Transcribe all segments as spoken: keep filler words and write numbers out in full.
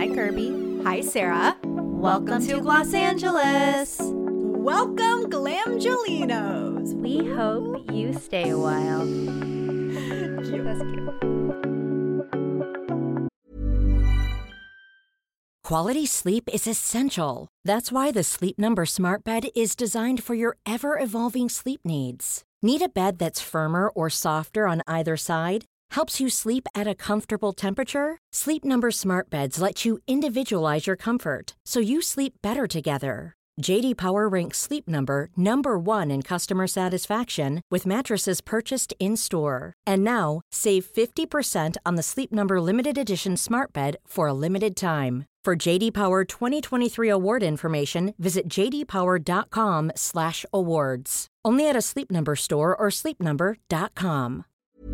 Hi, Kirby. Hi, Sarah. Welcome, Welcome to Los Angeles. Welcome, Glamgelinos. We hope you stay a while. Cute. That's cute. Quality sleep is essential. That's why the Sleep Number Smart Bed is designed for your ever-evolving sleep needs. Need a bed that's firmer or softer on either side? Helps you sleep at a comfortable temperature? Sleep Number Smart Beds let you individualize your comfort, so you sleep better together. J D Power ranks Sleep Number number one in customer satisfaction with mattresses purchased in-store. And now, save fifty percent on the Sleep Number Limited Edition Smart Bed for a limited time. For J D Power twenty twenty-three award information, visit j d power dot com slash awards. Only at a Sleep Number store or sleep number dot com.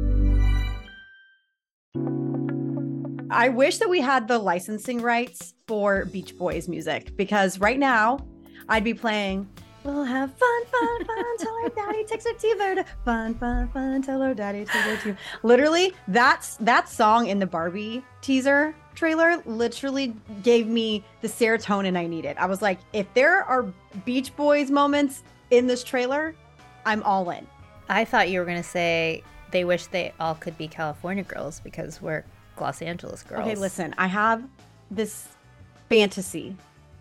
I wish that we had the licensing rights for Beach Boys music, because right now I'd be playing "We'll have fun, fun, fun till our daddy takes her teether to fun, fun, fun till our daddy takes her teether." Literally, that's that song in the Barbie teaser trailer literally gave me the serotonin I needed. I was like, if there are Beach Boys moments in this trailer, I'm all in. I thought you were going to say they wish they all could be California girls because we're Los Angeles girls. Okay, listen, I have this fantasy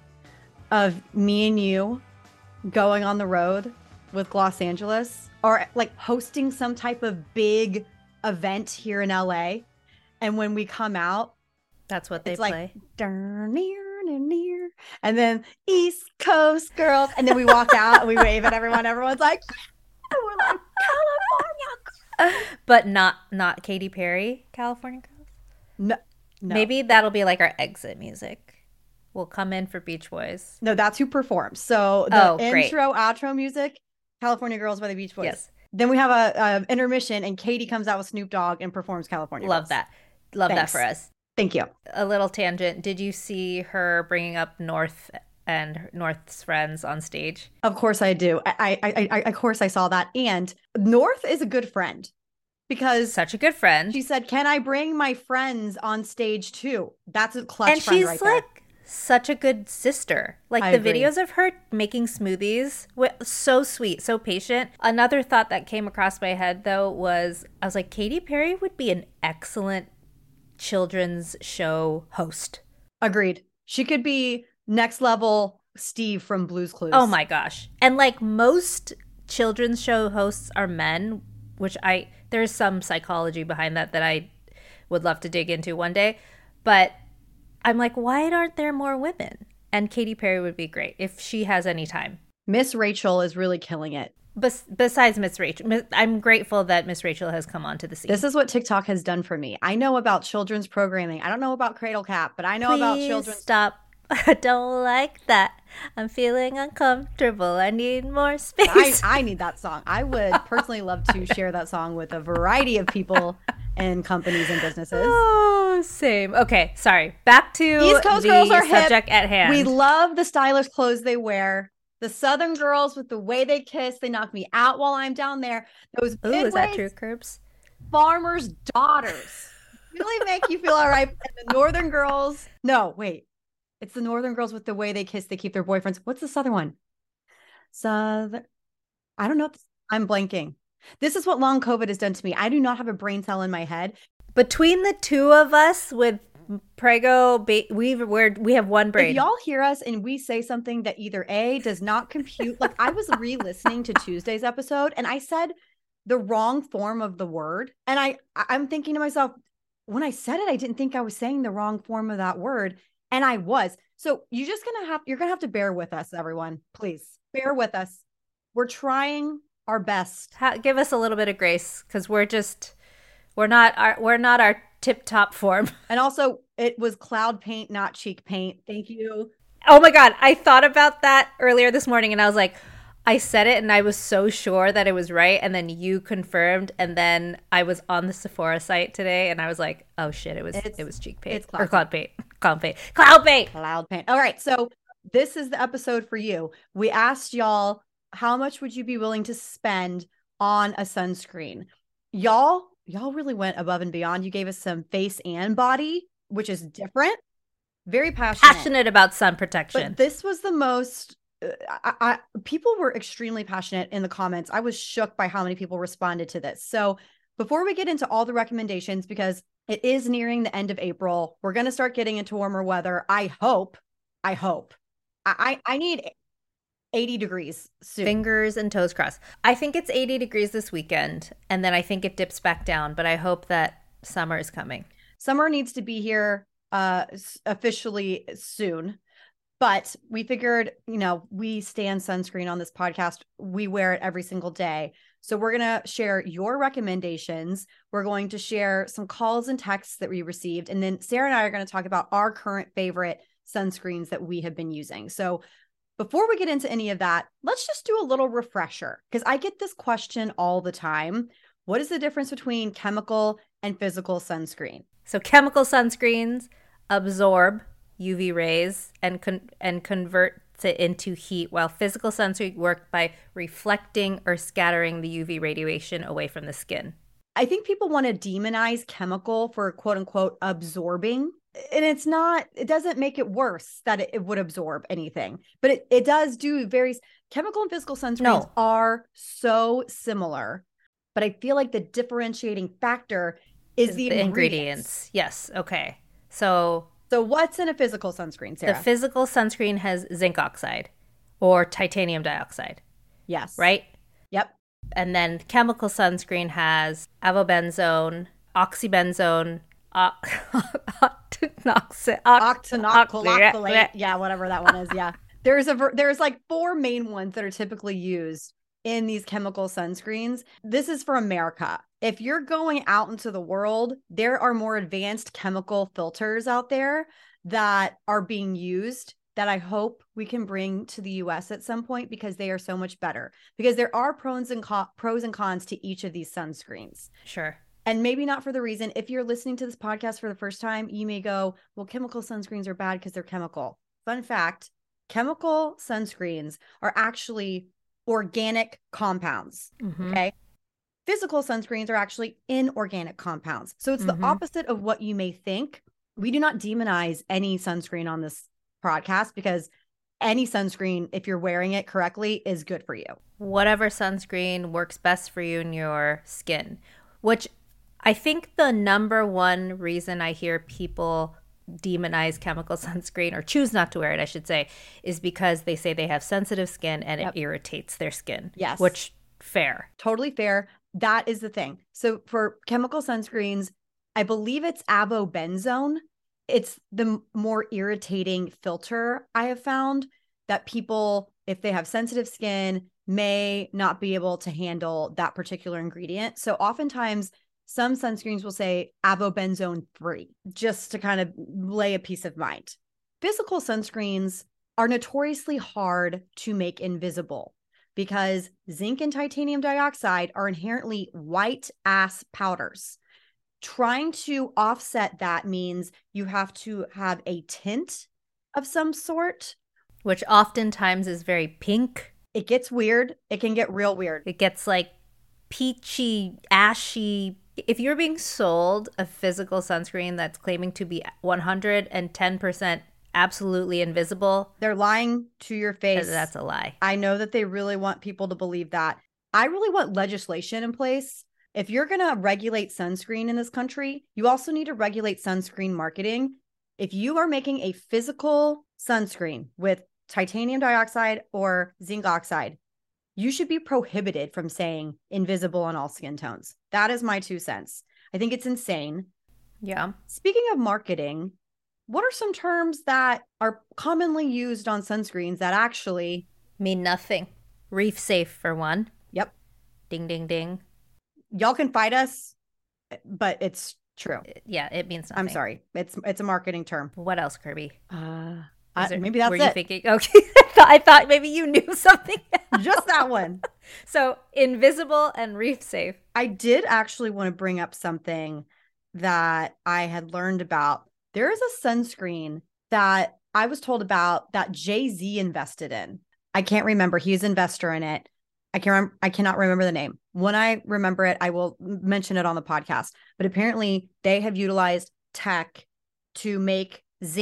of me and you going on the road with Los Angeles, or like hosting some type of big event here in L A. And when we come out, that's what they it's play. Like, near, near, near, and then East Coast girls, and then we walk out and we wave at everyone. Everyone's like, yeah! And we're like, California. But not not Katy Perry, California girls. No, no. Maybe that'll be like our exit music. We'll come in for Beach Boys. No, that's who performs. So the oh, intro, outro music, California Girls by the Beach Boys. Yes. Then we have a, a intermission, and Katy comes out with Snoop Dogg and performs California Love Girls. that. Love Thanks. that for us. Thank you. A little tangent. Did you see her bringing up North and North's friends on stage? Of course I do. I, I, I, of course I saw that. And North is a good friend. Because such a good friend. She said, "Can I bring my friends on stage too?" That's a clutch and friend she's right like there. Such a good sister. Like I the agree. videos of her making smoothies, so sweet, so patient. Another thought that came across my head though was, I was like, Katy Perry would be an excellent children's show host. Agreed. She could be next level Steve from Blue's Clues. Oh my gosh. And like most children's show hosts are men, which I there's some psychology behind that that I would love to dig into one day. But I'm like, why aren't there more women? And Katy Perry would be great if she has any time. Miss Rachel is really killing it. Bes- besides Miss Rachel, I'm grateful that Miss Rachel has come onto the scene. This is what TikTok has done for me. I know about children's programming. I don't know about Cradle Cap, but I know Please about children's. Stop. I don't like that. I'm feeling uncomfortable. I need more space. I, I need that song. I would personally love to share that song with a variety of people and companies and businesses. Oh, same. Okay, sorry. Back to East Coast the girls are subject hip. at hand. We love the stylish clothes they wear. The Southern girls with the way they kiss, they knock me out while I'm down there. Those Ooh, is that true, Curbs? Farmers' daughters really make you feel all right. And the Northern girls, no, wait. It's the Northern girls with the way they kiss, they keep their boyfriends. What's the Southern one? Southern. I don't know. If I'm blanking. This is what long COVID has done to me. I do not have a brain cell in my head. Between the two of us with Prego, ba- we've, we're, we have one brain. If y'all hear us and we say something that either A, does not compute. Like I was re-listening to Tuesday's episode and I said the wrong form of the word. And I, I'm thinking to myself, when I said it, I didn't think I was saying the wrong form of that word. And I was. So you're just going to have, you're going to have to bear with us, everyone. Please bear with us. We're trying our best. Ha- give us a little bit of grace because we're just, we're not our, we're not our tip top form. And also it was cloud paint, not cheek paint. Thank you. Oh my God. I thought about that earlier this morning and I was like, I said it and I was so sure that it was right. And then you confirmed. And then I was on the Sephora site today and I was like, oh shit, it was It's- it was cheek paint. it's cloud or cloud paint. Cloud paint. Cloud paint. Cloud paint. All right. So this is the episode for you. We asked y'all, how much would you be willing to spend on a sunscreen? Y'all, y'all really went above and beyond. You gave us some face and body, which is different. very passionate. Passionate about sun protection. But this was the most, uh, I, I, people were extremely passionate in the comments. I was shook by how many people responded to this. So before we get into all the recommendations, because it is nearing the end of April, we're going to start getting into warmer weather. I hope, I hope, I, I need eighty degrees soon. Fingers and toes crossed. I think it's eighty degrees this weekend, and then I think it dips back down, but I hope that summer is coming. Summer needs to be here uh, officially soon. But we figured, you know, we stand sunscreen on this podcast. We wear it every single day. So we're going to share your recommendations. We're going to share some calls and texts that we received. And then Sarah and I are going to talk about our current favorite sunscreens that we have been using. So before we get into any of that, let's just do a little refresher, because I get this question all the time. What is the difference between chemical and physical sunscreen? So chemical sunscreens absorb U V rays and con- and convert it into heat, while physical sunscreen work by reflecting or scattering the U V radiation away from the skin. I think people want to demonize chemical for quote unquote absorbing. And it's not, it doesn't make it worse that it, it would absorb anything, but it, it does do very, chemical and physical sunscreens no. are so similar. But I feel like the differentiating factor is, is the, the ingredients. ingredients. Yes. Okay. So So what's in a physical sunscreen, Sarah? The physical sunscreen has zinc oxide or titanium dioxide. Yes. Right? Yep. And then chemical sunscreen has avobenzone, oxybenzone, o- octinoxate, octinoxate, yeah, whatever that one is. Yeah. There's a there's like four main ones that are typically used in these chemical sunscreens. This is for America. If you're going out into the world, there are more advanced chemical filters out there that are being used that I hope we can bring to the U S at some point, because they are so much better. Because there are pros and co- pros and cons to each of these sunscreens. Sure. And maybe not for the reason, if you're listening to this podcast for the first time, you may go, well, chemical sunscreens are bad because they're chemical. Fun fact, chemical sunscreens are actually organic compounds. Mm-hmm. Okay. Physical sunscreens are actually inorganic compounds. So it's mm-hmm. the opposite of what you may think. We do not demonize any sunscreen on this podcast, because any sunscreen, if you're wearing it correctly, is good for you. Whatever sunscreen works best for you and your skin, which I think the number one reason I hear people demonize chemical sunscreen, or choose not to wear it, I should say, is because they say they have sensitive skin and yep. it irritates their skin. Yes. Which, fair. Totally fair. That is the thing. So for chemical sunscreens, I believe it's avobenzone. It's the more irritating filter I have found that people, if they have sensitive skin, may not be able to handle that particular ingredient. So oftentimes some sunscreens will say avobenzone free, just to kind of lay a peace of mind. Physical sunscreens are notoriously hard to make invisible, because zinc and titanium dioxide are inherently white ass powders. Trying to offset that means you have to have a tint of some sort, which oftentimes is very pink. It gets weird. It can get real weird. It gets like peachy, ashy. If you're being sold a physical sunscreen that's claiming to be one hundred ten percent absolutely invisible, they're lying to your face. That's a lie. I know that they really want people to believe that. I really want legislation in place. If you're going to regulate sunscreen in this country, you also need to regulate sunscreen marketing. If you are making a physical sunscreen with titanium dioxide or zinc oxide, you should be prohibited from saying invisible on all skin tones. That is my two cents. I think it's insane. Yeah. Speaking of marketing, what are some terms that are commonly used on sunscreens that actually mean nothing? Reef safe, for one. Yep. Ding, ding, ding. Y'all can fight us, but it's true. Yeah, it means nothing. I'm sorry. It's it's a marketing term. What else, Kirby? Uh, I, there, maybe that's were it. You thinking? Okay, I thought maybe you knew something else. Just that one. So invisible and reef safe. I did actually want to bring up something that I had learned about. There is a sunscreen that I was told about that Jay-Z invested in. I can't remember. He's an investor in it. I can rem- I cannot remember the name. When I remember it, I will mention it on the podcast. But apparently they have utilized tech to make zinc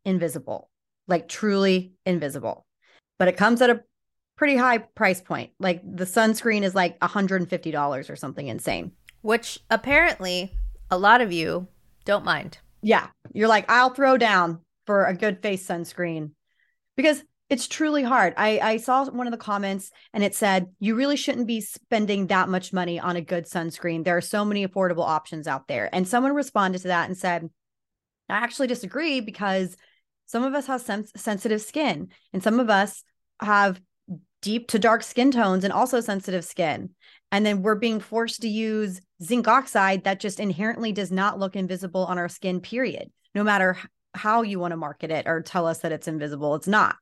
invisible, like truly invisible. But it comes at a pretty high price point. Like the sunscreen is like one hundred fifty dollars or something insane. Which apparently a lot of you don't mind. Yeah. You're like, I'll throw down for a good face sunscreen because it's truly hard. I, I saw one of the comments and it said, you really shouldn't be spending that much money on a good sunscreen. There are so many affordable options out there. And someone responded to that and said, I actually disagree because some of us have sen- sensitive skin and some of us have deep to dark skin tones and also sensitive skin. And then we're being forced to use zinc oxide that just inherently does not look invisible on our skin, period. No matter how you want to market it or tell us that it's invisible, it's not.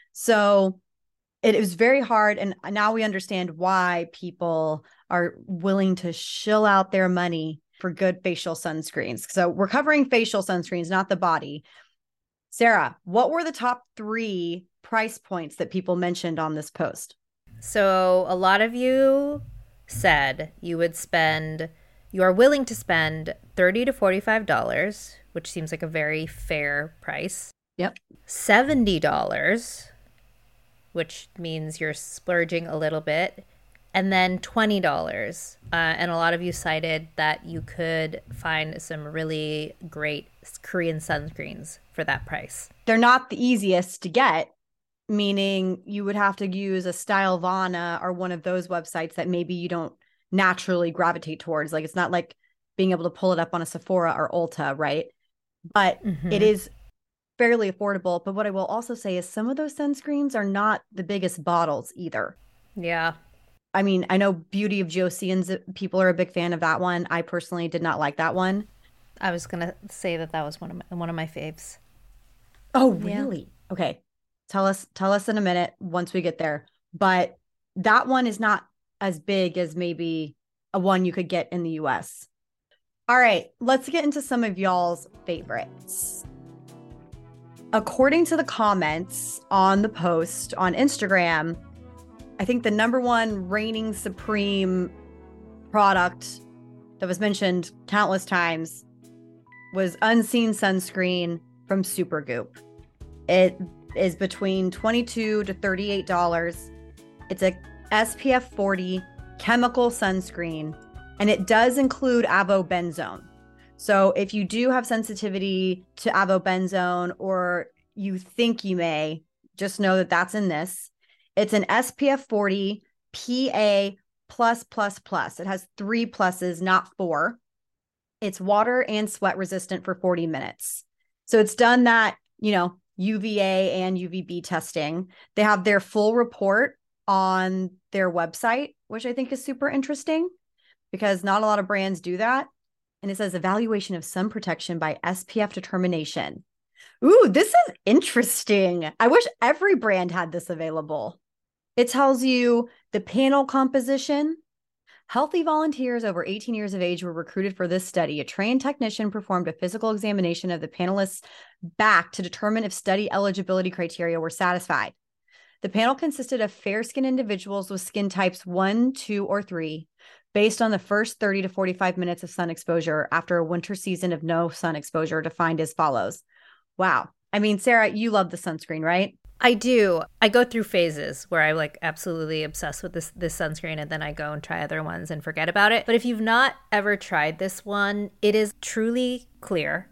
So it was very hard. And now we understand why people are willing to shill out their money for good facial sunscreens. So we're covering facial sunscreens, not the body. Sarah, what were the top three price points that people mentioned on this post? So a lot of you said you would spend, you are willing to spend thirty to forty-five dollars, which seems like a very fair price. Yep. seventy dollars, which means you're splurging a little bit, and then twenty dollars. Uh, and a lot of you cited that you could find some really great Korean sunscreens for that price. They're not the easiest to get, meaning you would have to use a Stylevana or one of those websites that maybe you don't naturally gravitate towards. Like it's not like being able to pull it up on a Sephora or Ulta, right? But mm-hmm. it is fairly affordable. But what I will also say is some of those sunscreens are not the biggest bottles either. Yeah. I mean, I know Beauty of Joseon's, people are a big fan of that one. I personally did not like that one. I was going to say that that was one of my, one of my faves. Oh, really? Yeah. Okay. Tell us, tell us in a minute once we get there. But that one is not as big as maybe a one you could get in the U S. All right, let's get into some of y'all's favorites. According to the comments on the post on Instagram, I think the number one reigning supreme product that was mentioned countless times was Unseen Sunscreen from Supergoop. It is between twenty-two to thirty-eight dollars. It's a S P F forty chemical sunscreen, and it does include avobenzone. So if you do have sensitivity to avobenzone or you think you may, just know that that's in this. It's an S P F forty P A plus plus plus. It has three pluses, not four. It's water and sweat resistant for forty minutes. So it's done that, you know, U V A and U V B testing. They have their full report on their website, which I think is super interesting because not a lot of brands do that. And it says evaluation of sun protection by S P F determination. Ooh, this is interesting. I wish every brand had this available. It tells you the panel composition. Healthy volunteers over eighteen years of age were recruited for this study. A trained technician performed a physical examination of the panelists' back to determine if study eligibility criteria were satisfied. The panel consisted of fair-skinned individuals with skin types one, two, or three, based on the first thirty to forty-five minutes of sun exposure after a winter season of no sun exposure, defined as follows. Wow. I mean, Sarah, you love the sunscreen, right? I do. I go through phases where I'm like absolutely obsessed with this this sunscreen, and then I go and try other ones and forget about it. But if you've not ever tried this one, it is truly clear.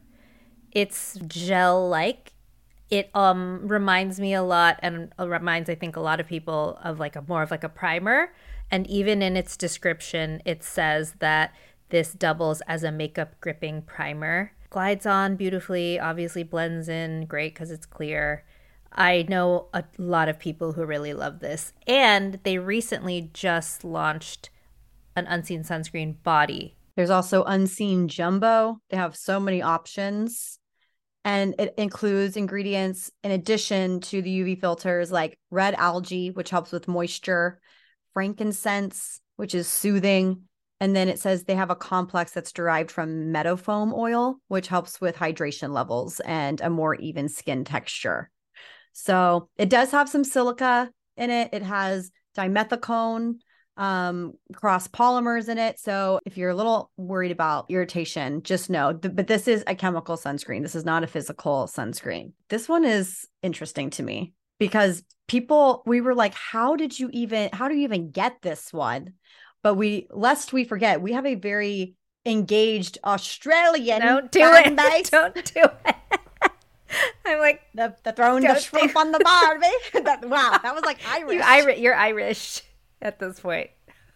It's gel-like. It um reminds me a lot, and reminds I think a lot of people of like a more of like a primer. And even in its description, it says that this doubles as a makeup gripping primer. Glides on beautifully, obviously blends in great because it's clear. I know a lot of people who really love this. And they recently just launched an Unseen Sunscreen body. There's also Unseen Jumbo. They have so many options. And it includes ingredients in addition to the U V filters like red algae, which helps with moisture, frankincense, which is soothing. And then it says they have a complex that's derived from meadow foam oil, which helps with hydration levels and a more even skin texture. So it does have some silica in it. It has dimethicone, um, cross polymers in it. So if you're a little worried about irritation, just know, th- but this is a chemical sunscreen. This is not a physical sunscreen. This one is interesting to me because people, we were like, how did you even, how do you even get this one? But we, lest we forget, we have a very engaged Australian Don't do fan it. base. Don't do it. I'm like, The, the throwing the shrimp on the Barbie. that, wow, that was like Irish. You Irish. You're Irish at this point.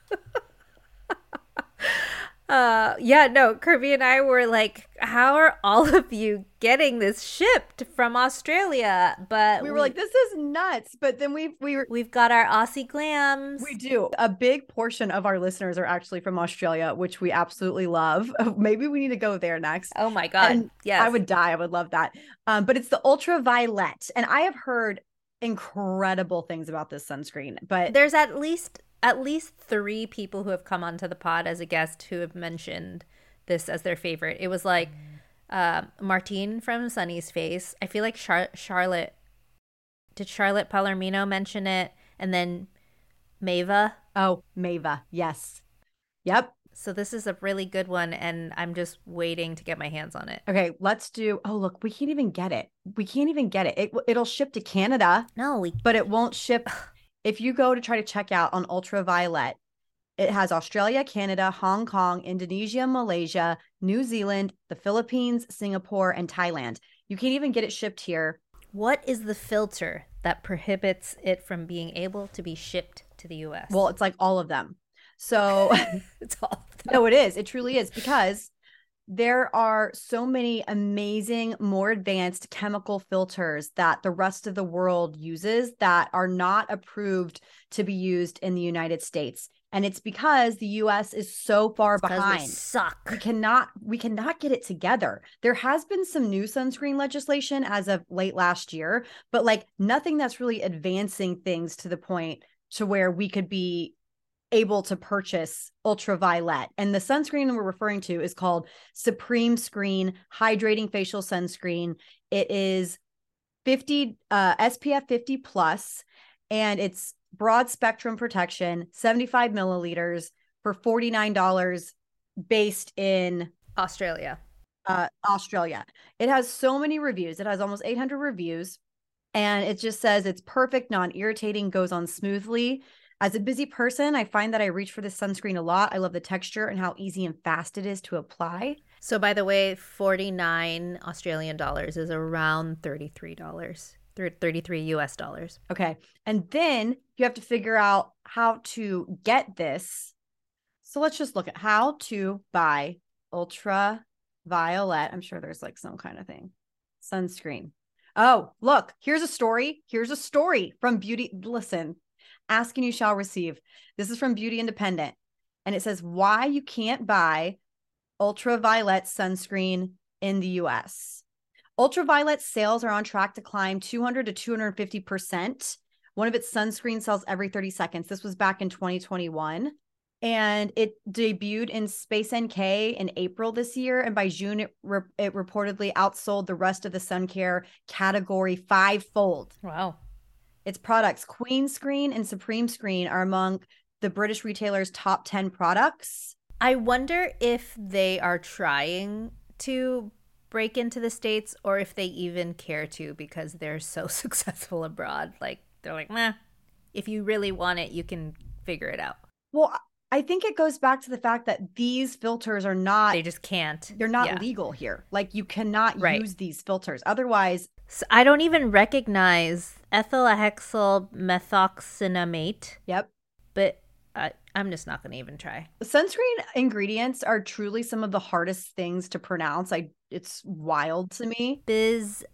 uh, yeah, no, Kirby and I were like, how are all of you getting this shipped from Australia? But we were we, like, this is nuts. But then we've we were, we've got our Aussie glams. We do. A big portion of our listeners are actually from Australia, which we absolutely love. Maybe we need to go there next. Oh my God. Yes. I would die. I would love that. Um, but it's the ultraviolet. And I have heard incredible things about this sunscreen. But there's at least at least three people who have come onto the pod as a guest who have mentioned this as their favorite. It was like uh, Martine from Sunny's Face. I feel like Char- Charlotte, did Charlotte Palermino mention it? And then Mava. Oh, Mava. Yes. Yep. So this is a really good one, and I'm just waiting to get my hands on it. Okay, let's do, oh, look, we can't even get it. We can't even get it. it it'll ship to Canada. No, we, but it won't ship. If you go to try to check out on Ultraviolet, it has Australia, Canada, Hong Kong, Indonesia, Malaysia, New Zealand, the Philippines, Singapore, and Thailand. You can't even get it shipped here. What is the filter that prohibits it from being able to be shipped to the U S? Well, it's like all of them. So it's all of them. No, it is. It truly is, because there are so many amazing, more advanced chemical filters that the rest of the world uses that are not approved to be used in the United States. And it's because the U S is so far it's behind. We suck. We cannot, we cannot get it together. There has been some new sunscreen legislation as of late last year, but like nothing that's really advancing things to the point to where we could be able to purchase ultraviolet. And the sunscreen we're referring to is called Supreme Screen Hydrating Facial Sunscreen. It is fifty uh, S P F fifty plus, and it's broad spectrum protection, seventy-five milliliters for forty-nine dollars, based in Australia. Uh, Australia. It has so many reviews. It has almost eight hundred reviews, and it just says it's perfect, non-irritating, goes on smoothly. As a busy person, I find that I reach for this sunscreen a lot. I love the texture and how easy and fast it is to apply. So by the way, forty-nine Australian dollars is around thirty-three dollars, thirty-three U S dollars. Okay. And then you have to figure out how to get this. So let's just look at how to buy ultraviolet. I'm sure there's like some kind of thing. Sunscreen. Oh, look, here's a story. Here's a story from Beauty. Listen. Ask and you shall receive. This is from Beauty Independent. And it says why you can't buy ultraviolet sunscreen in the U S. Ultraviolet sales are on track to climb two hundred to two hundred fifty percent. One of its sunscreen sells every thirty seconds. This was back in twenty twenty-one. And it debuted in Space N K in April this year. And by June, it, re- it reportedly outsold the rest of the sun care category fivefold. Wow. Its products, Queen Screen and Supreme Screen, are among the British retailer's top ten products. I wonder if they are trying to break into the States or if they even care to, because they're so successful abroad. Like, they're like, meh, if you really want it, you can figure it out. Well, I think it goes back to the fact that these filters are not... They just can't. They're not yeah. legal here. Like, you cannot right. use these filters. Otherwise... So I don't even recognize ethylhexyl methoxynamate. Yep. But I, I'm just not going to even try. Sunscreen ingredients are truly some of the hardest things to pronounce. I It's wild to me. Bis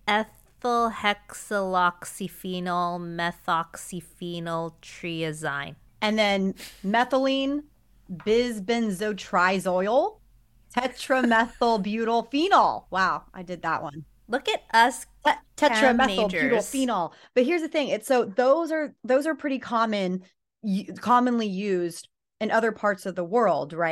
ethylhexyloxyphenyl methoxyphenyl triazine. And then methylene, bisbenzotriazoyl, tetramethylbutylphenol. Wow, I did that one. Look at us, Te- tetramethylbutylphenol. But here's the thing: it's so those are those are pretty common, y- commonly used in other parts of the world, right?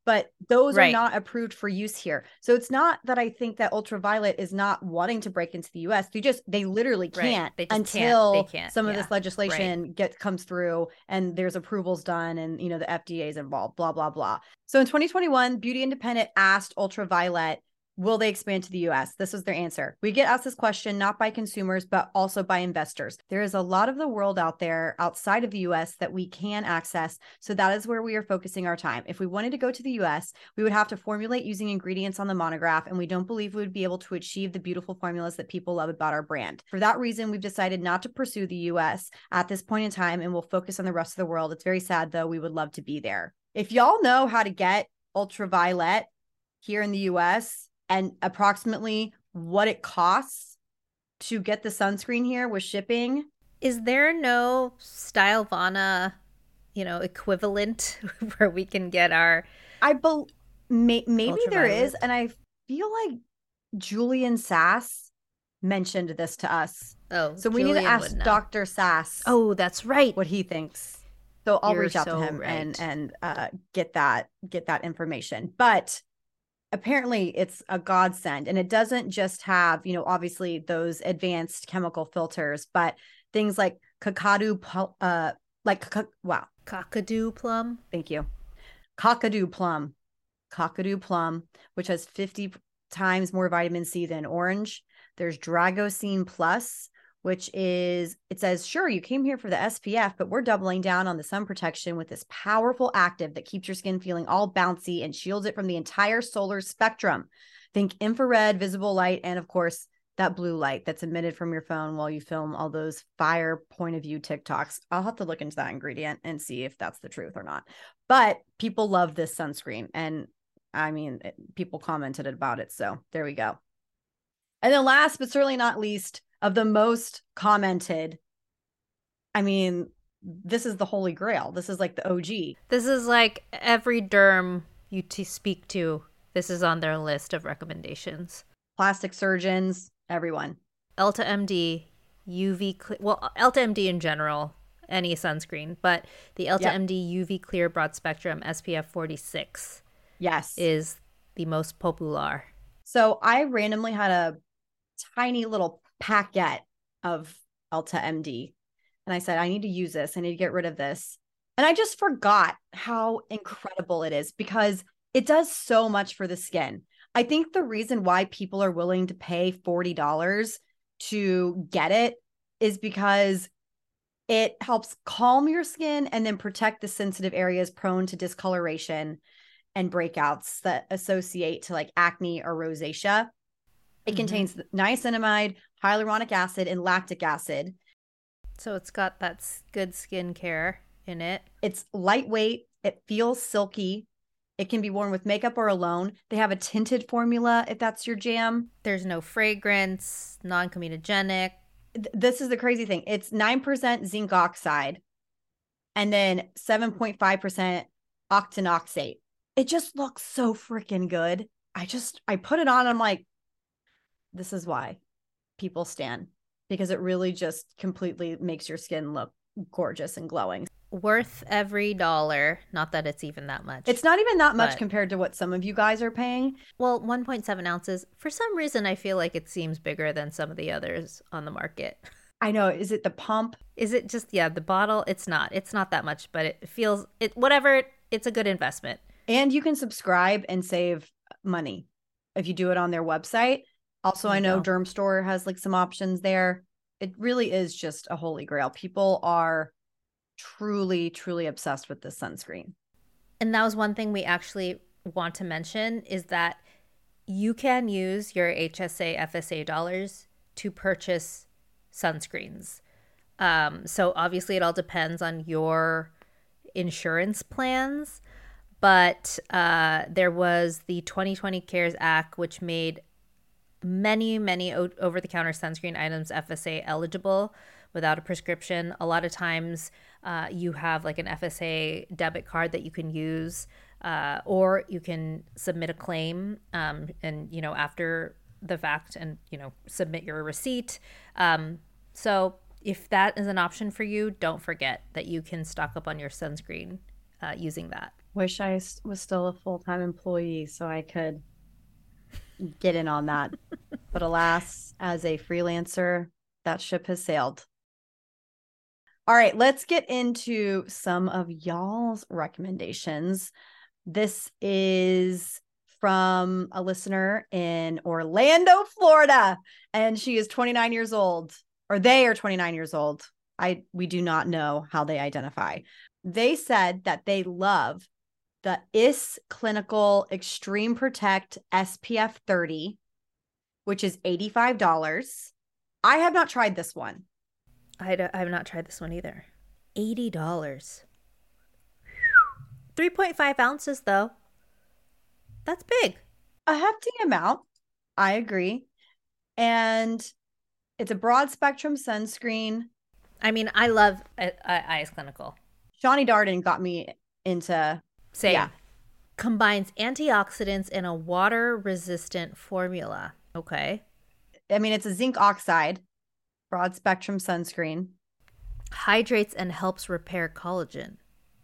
but those Right. are not approved for use here. So it's not that I think that ultraviolet is not wanting to break into the U S. They just, they literally Right. can't They just until can't. They can't. some of Yeah. this legislation get comes through and there's approvals done and, you know, the F D A is involved, blah, blah, blah. So in twenty twenty-one, Beauty Independent asked Ultraviolet, will they expand to the U S? This was their answer. We get asked this question not by consumers, but also by investors. There is a lot of the world out there outside of the U S that we can access. So that is where we are focusing our time. If we wanted to go to the U S, we would have to formulate using ingredients on the monograph, and we don't believe we would be able to achieve the beautiful formulas that people love about our brand. For that reason, we've decided not to pursue the U S at this point in time, and we'll focus on the rest of the world. It's very sad, though. We would love to be there. If y'all know how to get Ultraviolet here in the U S, and approximately what it costs to get the sunscreen here with shipping. Is there no Stylevana, you know, equivalent where we can get our I bel may- maybe there Ultraviolet? is, and I feel like Julian Sass mentioned this to us. Oh, So we need Julian to ask would know. Doctor Sass Oh, that's right. what he thinks. So I'll You're reach out so to him right. and and uh, get that get that information. But apparently it's a godsend, and it doesn't just have, you know, obviously those advanced chemical filters, but things like Kakadu, pu- uh, like ca- wow, Cockadoo plum. thank you, Kakadu plum, Kakadu plum, which has fifty times more vitamin C than orange. There's Dragocene Plus, which is, it says, sure, you came here for the S P F, but we're doubling down on the sun protection with this powerful active that keeps your skin feeling all bouncy and shields it from the entire solar spectrum. Think infrared, visible light, and of course, that blue light that's emitted from your phone while you film all those fire point of view TikToks. I'll have to look into that ingredient and see if that's the truth or not. But people love this sunscreen. And I mean, it, people commented about it. So there we go. And then last, but certainly not least, of the most commented, I mean, this is the holy grail. This is like the O G. This is like every derm you to speak to. This is on their list of recommendations. Plastic surgeons, everyone. Elta M D, U V, cle- well, Elta M D in general, any sunscreen, but the Elta Yep. M D U V Clear Broad Spectrum S P F forty-six Yes. is the most popular. So I randomly had a tiny little packet of Elta M D. And I said, I need to use this. I need to get rid of this. And I just forgot how incredible it is because it does so much for the skin. I think the reason why people are willing to pay forty dollars to get it is because it helps calm your skin and then protect the sensitive areas prone to discoloration and breakouts that associate to like acne or rosacea. It Mhm. contains niacinamide, hyaluronic acid, and lactic acid. So it's got that s- good skin care in it. It's lightweight. It feels silky. It can be worn with makeup or alone. They have a tinted formula if that's your jam. There's no fragrance, non-comedogenic. Th- This is the crazy thing. It's nine percent zinc oxide and then seven point five percent octinoxate. It just looks so freaking good. I just, I put it on. I'm like, this is why people stan, because it really just completely makes your skin look gorgeous and glowing. Worth every dollar. Not that it's even that much. It's not even that much But- compared to what some of you guys are paying. Well, one point seven ounces. For some reason, I feel like it seems bigger than some of the others on the market. I know. Is it the pump? Is it just, yeah, the bottle? It's not. It's not that much, but it feels, it whatever, it's a good investment. And you can subscribe and save money if you do it on their website. Also, There I you know go. Derm Store has like some options there. It really is just a holy grail. People are truly, truly obsessed with this sunscreen. And that was one thing we actually want to mention is that you can use your H S A F S A dollars to purchase sunscreens. Um, so obviously it all depends on your insurance plans, but uh, there was the twenty twenty CARES Act, which made many, many o- over-the-counter sunscreen items F S A eligible without a prescription. A lot of times uh, you have like an F S A debit card that you can use, uh, or you can submit a claim um, and, you know, after the fact and, you know, submit your receipt. Um, so if that is an option for you, don't forget that you can stock up on your sunscreen uh, using that. Wish I s- was still a full-time employee so I could get in on that. But alas, as a freelancer, that ship has sailed. All right, let's get into some of y'all's recommendations. This is from a listener in Orlando, Florida, and she is twenty-nine years old, or they are twenty-nine years old. I we do not know how they identify. They said that they love the I S Clinical Extreme Protect S P F thirty, which is eighty-five dollars. I have not tried this one. I, d- I have not tried this one either. eighty dollars. three point five ounces, though. That's big. A hefty amount. I agree. And it's a broad spectrum sunscreen. I mean, I love I, I, I S Clinical. Shawnee Darden got me into Same. Yeah. Combines antioxidants in a water-resistant formula. Okay. I mean, it's a zinc oxide, broad spectrum sunscreen. Hydrates and helps repair collagen.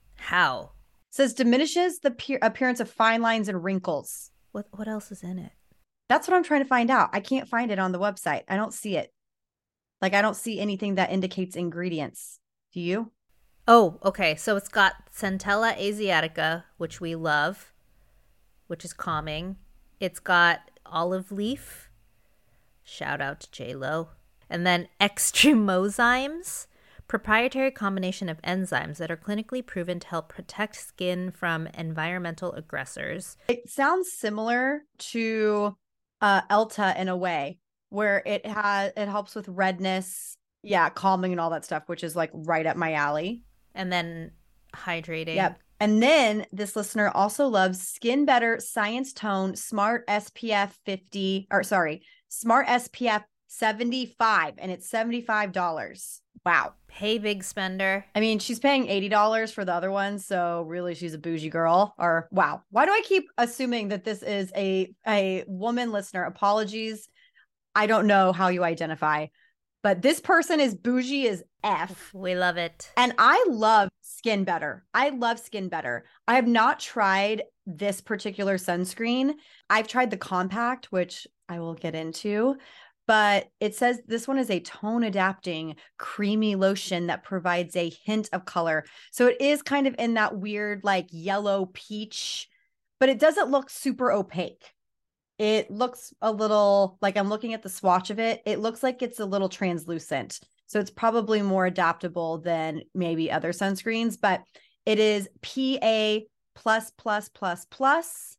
How? Says diminishes the pe- appearance of fine lines and wrinkles. What what else is in it? That's what I'm trying to find out. I can't find it on the website. I don't see it. Like, I don't see anything that indicates ingredients. Do you? Oh, okay. So it's got Centella asiatica, which we love, which is calming. It's got olive leaf. Shout out to J-Lo. And then extremozymes, proprietary combination of enzymes that are clinically proven to help protect skin from environmental aggressors. It sounds similar to uh, Elta in a way, where it has it helps with redness, yeah, calming and all that stuff, which is like right up my alley. And then hydrating. Yep. And then this listener also loves Skin Better Science Tone Smart S P F fifty, or sorry, Smart S P F seventy-five, and it's seventy-five dollars. Wow. Hey, big spender. I mean, she's paying eighty dollars for the other one, so really she's a bougie girl. Or wow. Why do I keep assuming that this is a a woman listener? Apologies. I don't know how you identify, but this person is bougie as F. We love it. And I love Skin Better. I love Skin Better. I have not tried this particular sunscreen. I've tried the compact, which I will get into, but it says this one is a tone adapting creamy lotion that provides a hint of color. So it is kind of in that weird like yellow peach, but it doesn't look super opaque. It looks a little like, I'm looking at the swatch of it. It looks like it's a little translucent. So it's probably more adaptable than maybe other sunscreens, but it is P A plus, plus, plus, plus.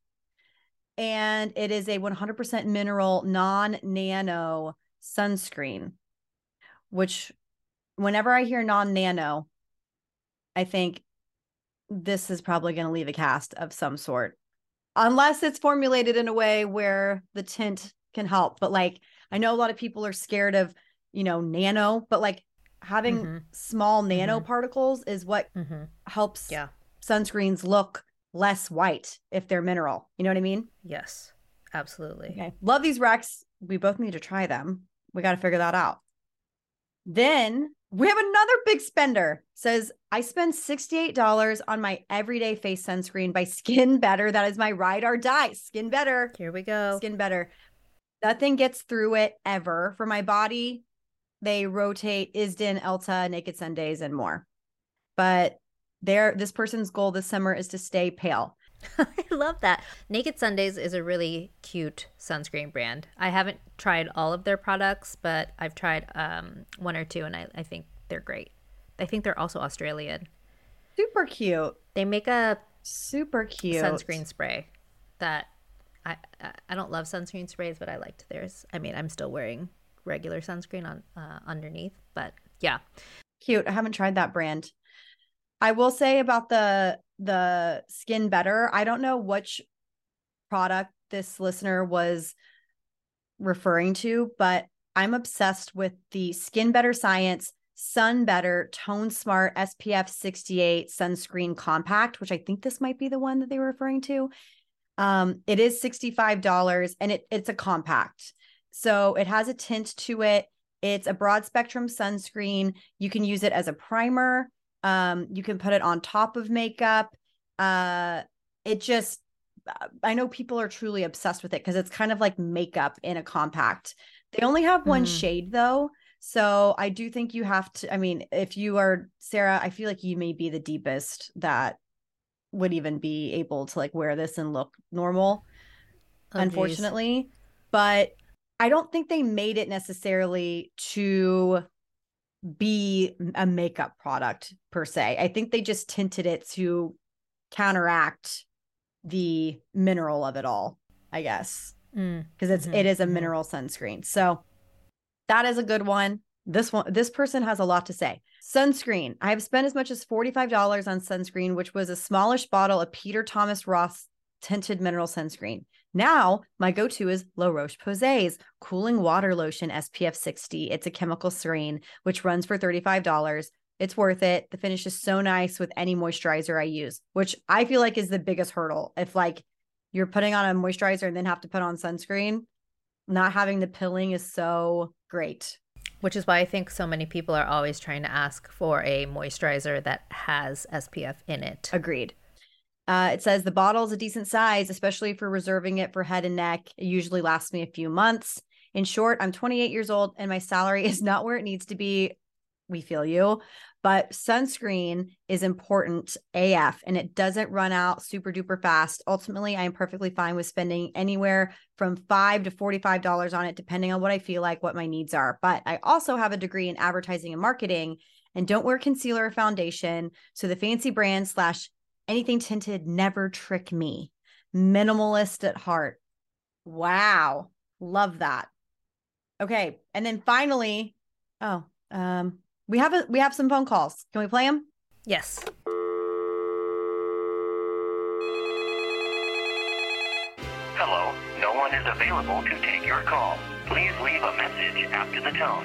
And it is a one hundred percent mineral non-nano sunscreen, which whenever I hear non-nano, I think this is probably going to leave a cast of some sort. Unless it's formulated in a way where the tint can help. But like, I know a lot of people are scared of, you know, nano, but like having mm-hmm. small nanoparticles mm-hmm. is what mm-hmm. helps yeah. sunscreens look less white if they're mineral. You know what I mean? Yes, absolutely. Okay. Love these Rex. We both need to try them. We got to figure that out. Then we have another big spender. Says, I spend sixty-eight dollars on my everyday face sunscreen by Skin Better. That is my ride or die. Skin Better. Here we go. Skin Better. Nothing gets through it ever. For my body, they rotate Isden, Elta, Naked Sundays, and more. But there, this person's goal this summer is to stay pale. I love that. Naked Sundays is a really cute sunscreen brand. I haven't tried all of their products, but I've tried um, one or two, and I, I think they're great. I think they're also Australian. Super cute. They make a super cute sunscreen spray that I I don't love sunscreen sprays, but I liked theirs. I mean, I'm still wearing regular sunscreen on uh, underneath, but yeah. Cute. I haven't tried that brand. I will say about the the Skin Better, I don't know which product this listener was referring to, but I'm obsessed with the Skin Better Science Sun Better Tone Smart S P F sixty-eight Sunscreen Compact, which I think this might be the one that they were referring to. Um, it is sixty-five dollars and it, it's a compact. So it has a tint to it. It's a broad spectrum sunscreen. You can use it as a primer. Um, you can put it on top of makeup. Uh, it just, I know people are truly obsessed with it because it's kind of like makeup in a compact. They only have one Mm. shade though. So I do think you have to, I mean, if you are Sarah, I feel like you may be the deepest that would even be able to like wear this and look normal, Oh, geez. unfortunately. But I don't think they made it necessarily to be a makeup product per se. I think they just tinted it to counteract the mineral of it all, I guess, Mm. because it's Mm-hmm. it is a Mm-hmm. mineral sunscreen. So that is a good one. This one, this person has a lot to say. Sunscreen. I have spent as much as forty-five dollars on sunscreen, which was a smallish bottle of Peter Thomas Roth tinted mineral sunscreen. Now, my go-to is La Roche-Posay's cooling water lotion S P F sixty. It's a chemical screen, which runs for thirty-five dollars. It's worth it. The finish is so nice with any moisturizer I use, which I feel like is the biggest hurdle. If like you're putting on a moisturizer and then have to put on sunscreen, not having the pilling is so great. Which is why I think so many people are always trying to ask for a moisturizer that has S P F in it. Agreed. Uh, it says the bottle is a decent size, especially for reserving it for head and neck. It usually lasts me a few months. In short, I'm twenty-eight years old and my salary is not where it needs to be. We feel you, but sunscreen is important A F and it doesn't run out super duper fast. Ultimately, I am perfectly fine with spending anywhere from five to forty-five dollars on it, depending on what I feel like, what my needs are. But I also have a degree in advertising and marketing and don't wear concealer or foundation. So the fancy brand slash anything tinted never trick me. Minimalist at heart. Wow. Love that. Okay. And then finally, oh, um, we have a we have some phone calls. Can we play them? Yes. Hello, no one is available to take your call. Please leave a message after the tone.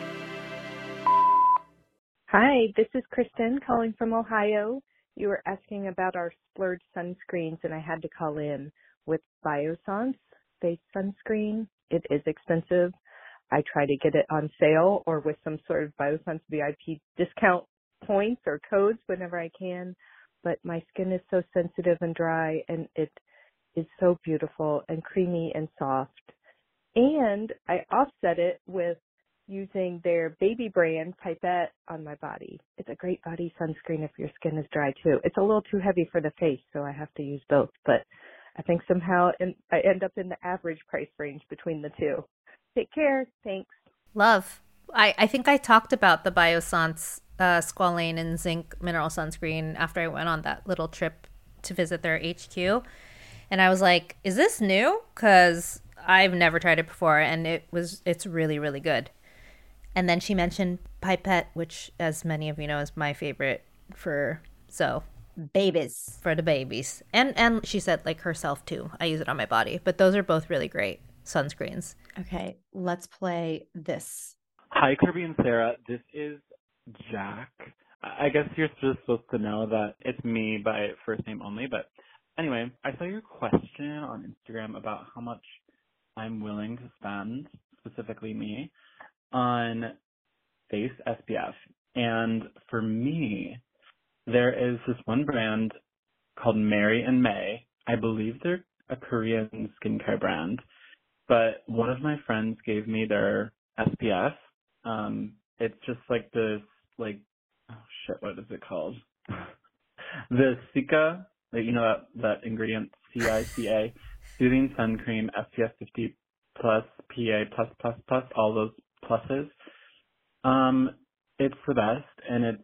Hi, this is Kristen calling from Ohio. You were asking about our splurge sunscreens, and I had to call in with Biossance face sunscreen. It is expensive. I try to get it on sale or with some sort of Biossance V I P discount points or codes whenever I can, but my skin is so sensitive and dry, and it is so beautiful and creamy and soft. And I offset it with using their baby brand Pipette on my body. It's a great body sunscreen if your skin is dry too. It's a little too heavy for the face, so I have to use both, but I think somehow I end up in the average price range between the two. Take care. Thanks. Love. I, I think I talked about the Biossance uh, squalane and zinc mineral sunscreen after I went on that little trip to visit their H Q. And I was like, is this new? Because I've never tried it before, and it was it's really, really good. And then she mentioned Pipette, which, as many of you know, is my favorite for so babies for the babies. And and she said like herself too. I use it on my body, but those are both really great sunscreens. Okay, let's play this. Hi, Kirby and Sarah. This is Jack. I guess you're just supposed to know that it's me by first name only, but anyway, I saw your question on Instagram about how much I'm willing to spend, specifically me, on face S P F. And for me, there is this one brand called Mary and May. I believe they're a Korean skincare brand, but one of my friends gave me their S P F. Um, it's just like this, like, oh shit, what is it called? The Cica, like, you know, that, that ingredient, C I C A, Soothing Sun Cream, S P F fifty plus, P A plus, plus, plus, all those pluses. Um, it's the best, and it's,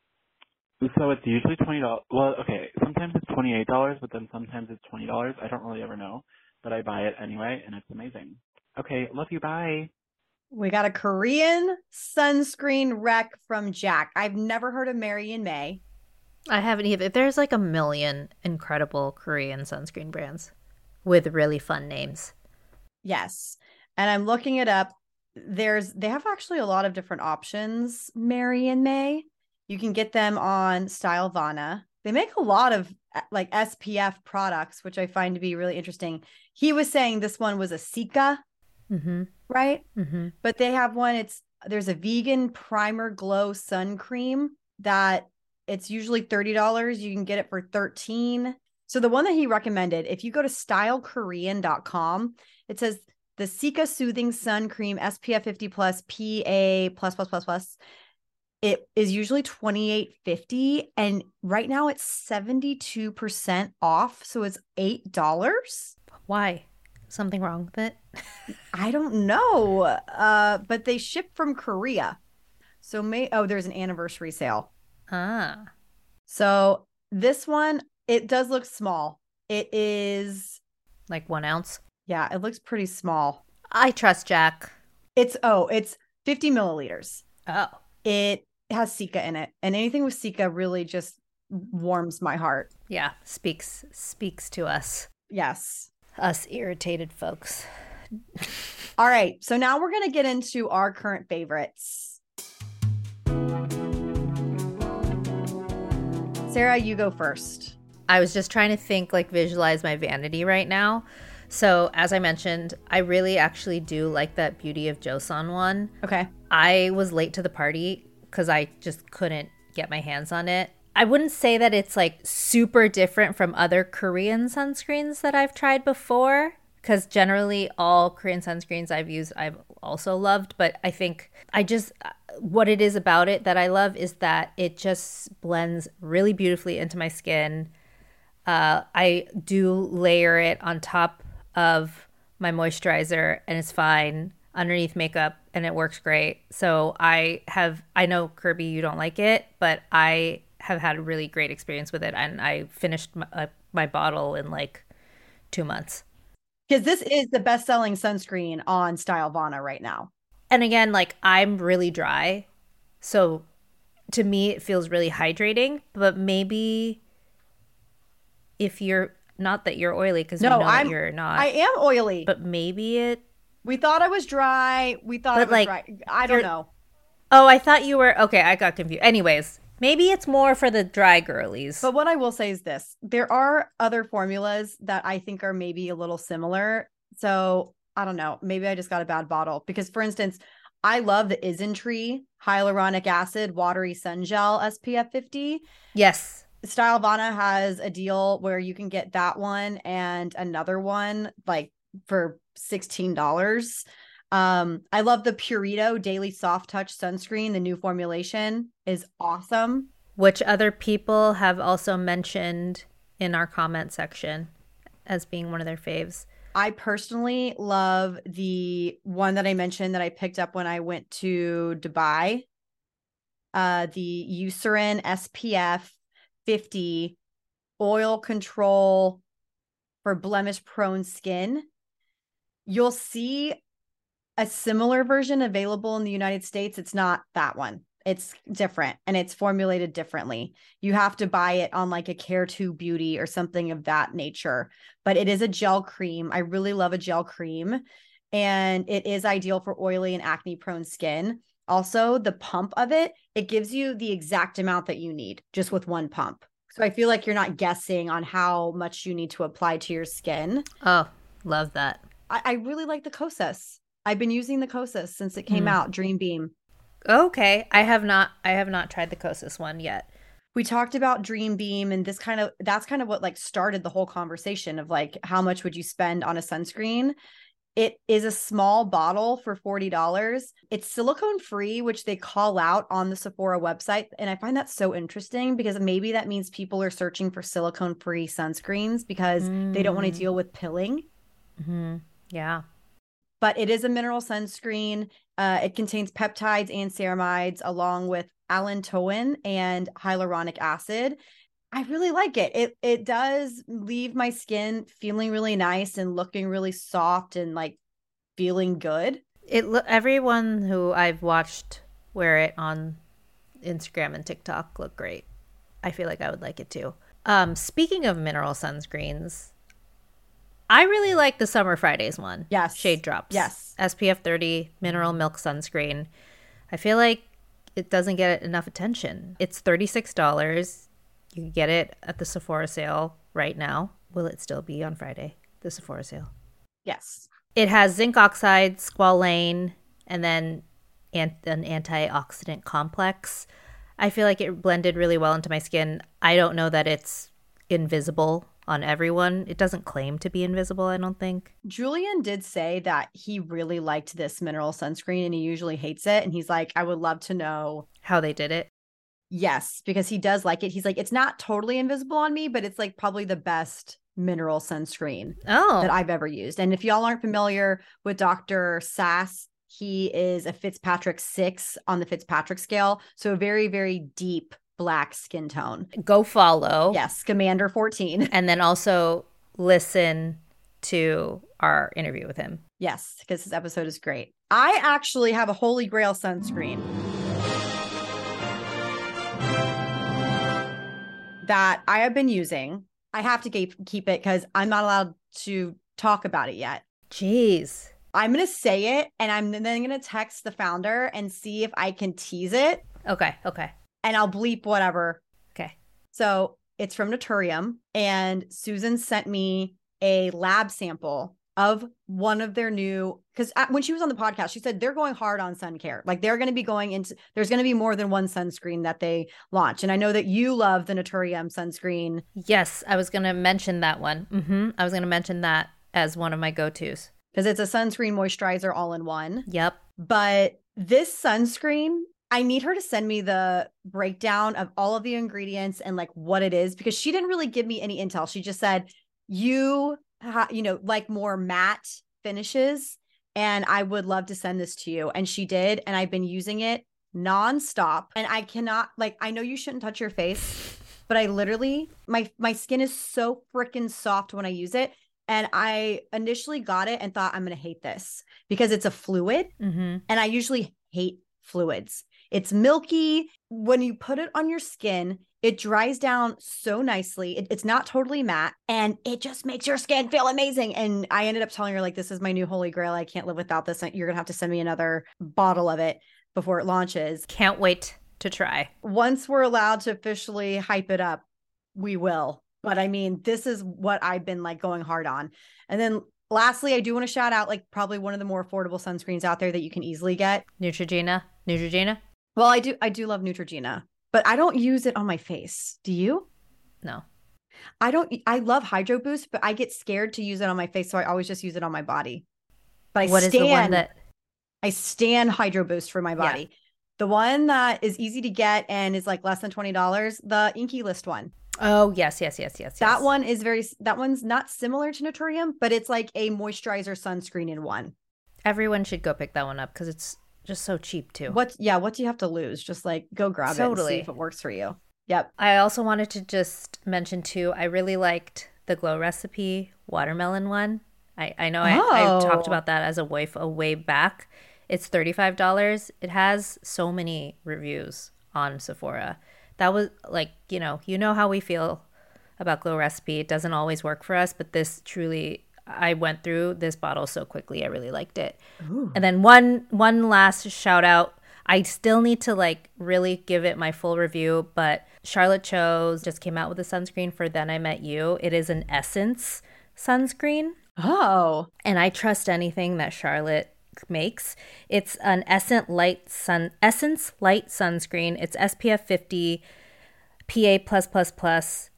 so it's usually twenty dollars. Well, okay, sometimes it's twenty-eight dollars, but then sometimes it's twenty dollars. I don't really ever know, but I buy it anyway, and it's amazing. Okay, love you, bye. We got a Korean sunscreen rec from Jack. I've never heard of Mary and May. I haven't either. There's like a million incredible Korean sunscreen brands with really fun names. Yes. And I'm looking it up. There's they have actually a lot of different options, Mary and May. You can get them on Stylevana. They make a lot of like S P F products, which I find to be really interesting. He was saying this one was a Cica, mm-hmm. right? Mm-hmm. But they have one, it's there's a vegan primer glow sun cream that it's usually thirty dollars. You can get it for thirteen dollars. So the one that he recommended, if you go to style korean dot com, it says the Sika Soothing Sun Cream S P F fifty plus P A plus plus plus plus. It is usually twenty-eight fifty, and right now it's seventy-two percent off, so it's eight dollars. Why? Something wrong with it? I don't know. Uh, but they ship from Korea. So may oh, there's an anniversary sale. Ah. So this one, it does look small. It is Like one ounce? yeah, it looks pretty small. I trust Jack. It's oh, it's fifty milliliters. Oh. It has Sika in it, and anything with Sika really just warms my heart. Yeah, speaks speaks to us. Yes. Us irritated folks. All right. So now we're going to get into our current favorites. Sarah, you go first. I was just trying to think, like, visualize my vanity right now. So, as I mentioned, I really actually do like that Beauty of Joseon one. Okay. I was late to the party because I just couldn't get my hands on it. I wouldn't say that it's like super different from other Korean sunscreens that I've tried before, because generally all Korean sunscreens I've used I've also loved. But I think I just, what it is about it that I love is that it just blends really beautifully into my skin. Uh, I do layer it on top of my moisturizer and it's fine underneath makeup and it works great. So I have, I know Kirby, you don't like it, but I have had a really great experience with it, and I finished my, uh, my bottle in like two months. Because this is the best-selling sunscreen on Stylevana right now. And again, like, I'm really dry, so to me it feels really hydrating. But maybe if you're not that you're oily, because no, we know I'm, that you're not. I am oily, but maybe it. We thought I was dry. We thought but I was like, dry. I don't you're... know. Oh, I thought you were okay. I got confused. Anyways. Maybe it's more for the dry girlies. But what I will say is this. There are other formulas that I think are maybe a little similar. So I don't know. Maybe I just got a bad bottle. Because, for instance, I love the Isntree Hyaluronic Acid Watery Sun Gel S P F fifty. Yes. Stylevana has a deal where you can get that one and another one like for sixteen dollars. Um, I love the Purito Daily Soft Touch Sunscreen. The new formulation is awesome. Which other people have also mentioned in our comment section as being one of their faves. I personally love the one that I mentioned that I picked up when I went to Dubai. Uh, the Eucerin S P F fifty Oil Control for blemish prone skin. You'll see a similar version available in the United States. It's not that one. It's different and it's formulated differently. You have to buy it on like a Care two Beauty or something of that nature, but it is a gel cream. I really love a gel cream, and it is ideal for oily and acne prone skin. Also, the pump of it, it gives you the exact amount that you need just with one pump. So I feel like you're not guessing on how much you need to apply to your skin. Oh, love that. I, I really like the Kosas. I've been using the Kosas since it came mm. out, Dream Beam. Okay. I have not I have not tried the Kosas one yet. We talked about Dream Beam, and this kind of that's kind of what like started the whole conversation of like how much would you spend on a sunscreen? It is a small bottle for forty dollars. It's silicone free, which they call out on the Sephora website. And I find that so interesting because maybe that means people are searching for silicone free sunscreens because mm. they don't want to deal with pilling. Mm-hmm. Yeah. But it is a mineral sunscreen. Uh, it contains peptides and ceramides along with allantoin and hyaluronic acid. I really like it. It it does leave my skin feeling really nice and looking really soft and like feeling good. It everyone who I've watched wear it on Instagram and TikTok look great. I feel like I would like it too. Um, speaking of mineral sunscreens, I really like the Summer Fridays one. Yes. Shade Drops. Yes. S P F thirty mineral milk sunscreen. I feel like it doesn't get enough attention. It's thirty-six dollars. You can get it at the Sephora sale right now. Will it still be on Friday, the Sephora sale? Yes. It has zinc oxide, squalane, and then an antioxidant complex. I feel like it blended really well into my skin. I don't know that it's invisible on everyone. It doesn't claim to be invisible, I don't think. Julian did say that he really liked this mineral sunscreen and he usually hates it. And he's like, I would love to know how they did it. Yes, because he does like it. He's like, it's not totally invisible on me, but it's like probably the best mineral sunscreen oh. that I've ever used. And if y'all aren't familiar with Doctor Sass, he is a Fitzpatrick six on the Fitzpatrick scale. So a very, very deep black skin tone. Go follow. Yes, Commander fourteen. And then also listen to our interview with him. Yes, because his episode is great. I actually have a Holy Grail sunscreen that I have been using. I have to keep, keep it because I'm not allowed to talk about it yet. Jeez. I'm going to say it and I'm then going to text the founder and see if I can tease it. Okay. Okay. And I'll bleep whatever. Okay. So it's from Naturium and Susan sent me a lab sample of one of their new, because when she was on the podcast, she said they're going hard on sun care. Like they're going to be going into, there's going to be more than one sunscreen that they launch. And I know that you love the Naturium sunscreen. Yes, I was going to mention that one. Mm-hmm. I was going to mention that as one of my go-tos. Because it's a sunscreen moisturizer all in one. Yep. But this sunscreen, I need her to send me the breakdown of all of the ingredients and like what it is, because she didn't really give me any intel. She just said, you Ha, you know, like more matte finishes, and I would love to send this to you. And she did, and I've been using it nonstop. And I cannot, like, I know you shouldn't touch your face, but I literally, my my skin is so freaking soft when I use it. And I initially got it and thought I'm gonna hate this because it's a fluid, mm-hmm. and I usually hate fluids. It's milky. When you put it on your skin, it dries down so nicely. It, it's not totally matte, and it just makes your skin feel amazing. And I ended up telling her, like, this is my new Holy Grail. I can't live without this. You're going to have to send me another bottle of it before it launches. Can't wait to try. Once we're allowed to officially hype it up, we will. But I mean, this is what I've been like going hard on. And then lastly, I do want to shout out like probably one of the more affordable sunscreens out there that you can easily get. Neutrogena. Neutrogena? Well, I do. I do love Neutrogena. But I don't use it on my face. Do you? No. I don't. I love Hydro Boost, but I get scared to use it on my face, so I always just use it on my body. But I what stand, is the one that I stand Hydro Boost for my body. Yeah. The one that is easy to get and is like less than twenty dollars, the Inky List one. Oh, yes, yes, yes, yes. That yes. one is very, that one's not similar to Naturium, but it's like a moisturizer sunscreen in one. Everyone should go pick that one up because it's just so cheap too. What? Yeah. What do you have to lose? Just like go grab totally. it and see if it works for you. Yep. I also wanted to just mention too, I really liked the Glow Recipe watermelon one. I, I know oh. I, I talked about that as a wife a way back. It's thirty-five dollars. It has so many reviews on Sephora. That was like, you know, you know how we feel about Glow Recipe. It doesn't always work for us, but this truly, I went through this bottle so quickly. I really liked it. Ooh. And then one one last shout out. I still need to like really give it my full review, but Charlotte Chose just came out with a sunscreen for Then I Met You. It is an Essence sunscreen. Oh. And I trust anything that Charlotte makes. It's an Essence Light Sun Essence Light sunscreen. It's S P F fifty, P A plus plus plus.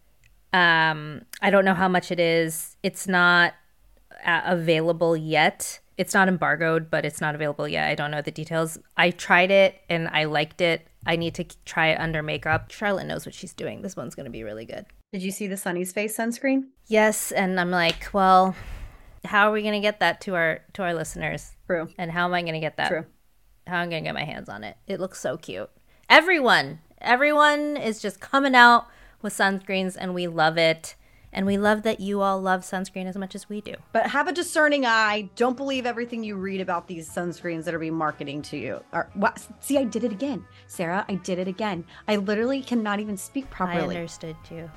Um, I don't know how much it is. It's not uh, available yet. It's not embargoed, but it's not available yet. I don't know the details. I tried it and I liked it. I need to try it under makeup. Charlotte knows what she's doing. This one's going to be really good. Did you see the Sunny's Face sunscreen? Yes, and I'm like, well, how are we going to get that to our to our listeners? True. And how am I going to get that? True. How am I going to get my hands on it? It looks so cute. Everyone, everyone is just coming out with sunscreens, and we love it. And we love that you all love sunscreen as much as we do. But have a discerning eye. Don't believe everything you read about these sunscreens that are being marketing to you. Or, what? See, I did it again. Sarah, I did it again. I literally cannot even speak properly. I understood you.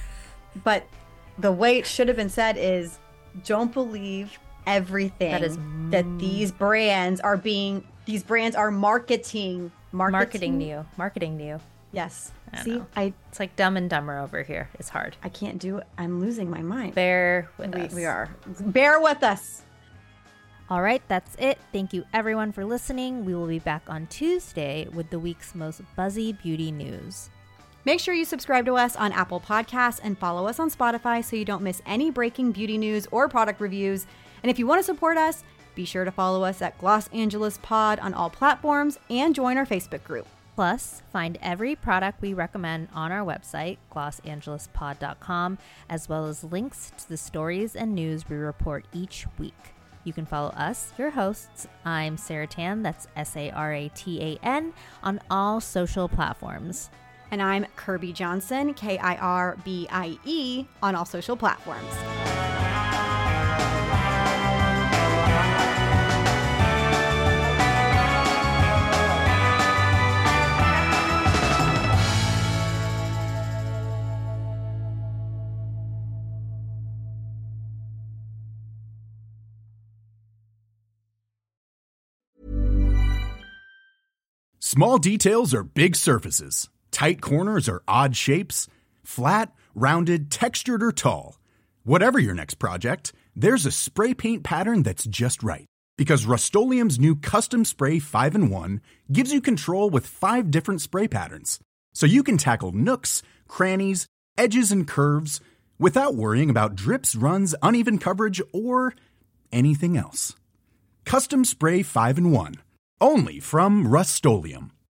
But the way it should have been said is, don't believe everything that, is, that these brands are being, these brands are marketing. Marketing, marketing to you. Marketing to you. Yes. I See, know. I it's like Dumb and Dumber over here. It's hard. I can't do it. I'm losing my mind. Bear with we, us. We are. Bear with us. All right, that's it. Thank you everyone for listening. We will be back on Tuesday with the week's most buzzy beauty news. Make sure you subscribe to us on Apple Podcasts and follow us on Spotify so you don't miss any breaking beauty news or product reviews. And if you want to support us, be sure to follow us at Gloss Angeles Pod on all platforms and join our Facebook group. Plus, find every product we recommend on our website, gloss angeles pod dot com, as well as links to the stories and news we report each week. You can follow us, your hosts. I'm Sarah Tan, that's S A R A T A N, on all social platforms. And I'm Kirby Johnson, K I R B I E, on all social platforms. Small details are big surfaces. Tight corners are odd shapes. Flat, rounded, textured, or tall. Whatever your next project, there's a spray paint pattern that's just right. Because Rust-Oleum's new Custom Spray five in one gives you control with five different spray patterns. So you can tackle nooks, crannies, edges, and curves without worrying about drips, runs, uneven coverage, or anything else. Custom Spray five in one. Only from Rust-Oleum.